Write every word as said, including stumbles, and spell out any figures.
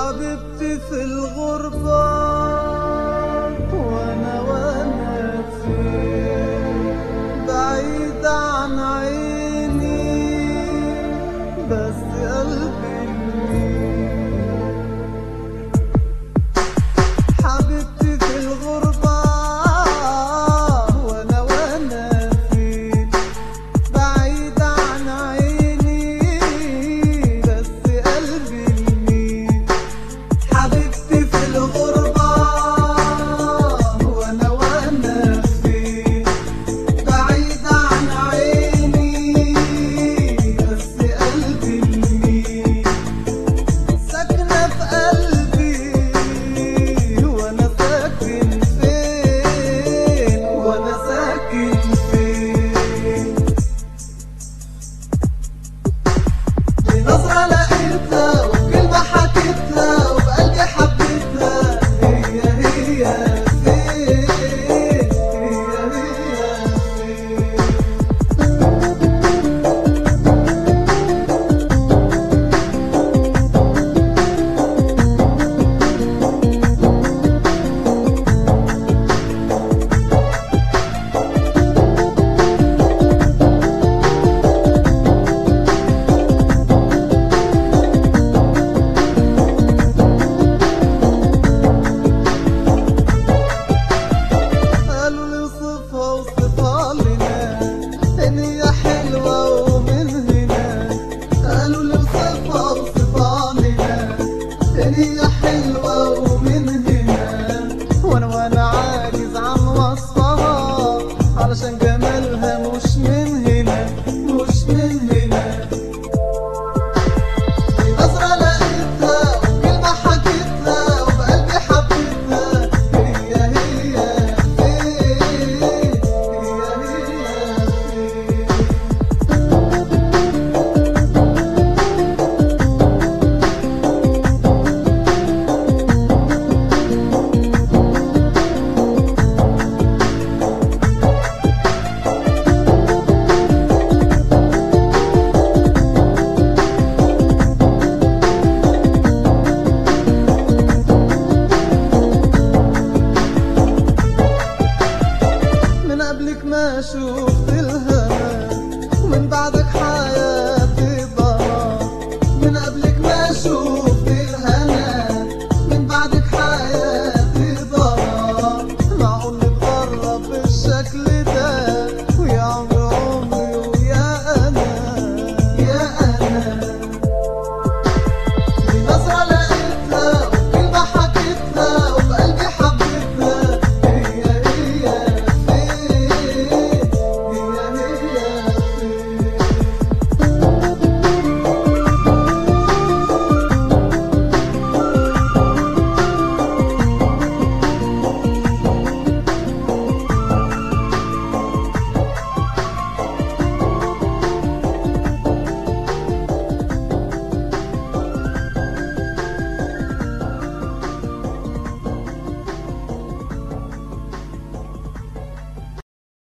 حبيبتي في الغربة وانا وانا فين بعيد عن عيني بس قلبي لمين. حبيبتي في الغربة وانا وانا فين بعيد عن عيني بس قلبي لمين. حبيبتي في الغربة وانا وانا فين بعيد عن عيني بس قلبي لمين. ساكنة في قلبي وانا ساكن فين وانا ساكن فين. بنظرة لقيتها وكلمة حكيتها وبقلبي حبيتها هي هي فين هي هي فين. قالوا لي وصفها وصفها لنا ان هي حلوة ومن هنا. قالوا لي وصفها وصفها لنا ان هي حلوة ومن هنا. وانا وانا عاجز عن وصفها علشان جمالها مش من هنا مش من هنا. نظرة لقيتها وكلمة حكيتها وبقلبي حبيتها هي هي فين هي هي فين. من قبلك ما شفت الهنا ومن بعدك حياتي ضنا. من قبلك ما شفت الهنا من بعدك حياتي ضنا. معقول نتغرب بالشكل ده ويا عمري عمري ويا انا يا انا. بنظرة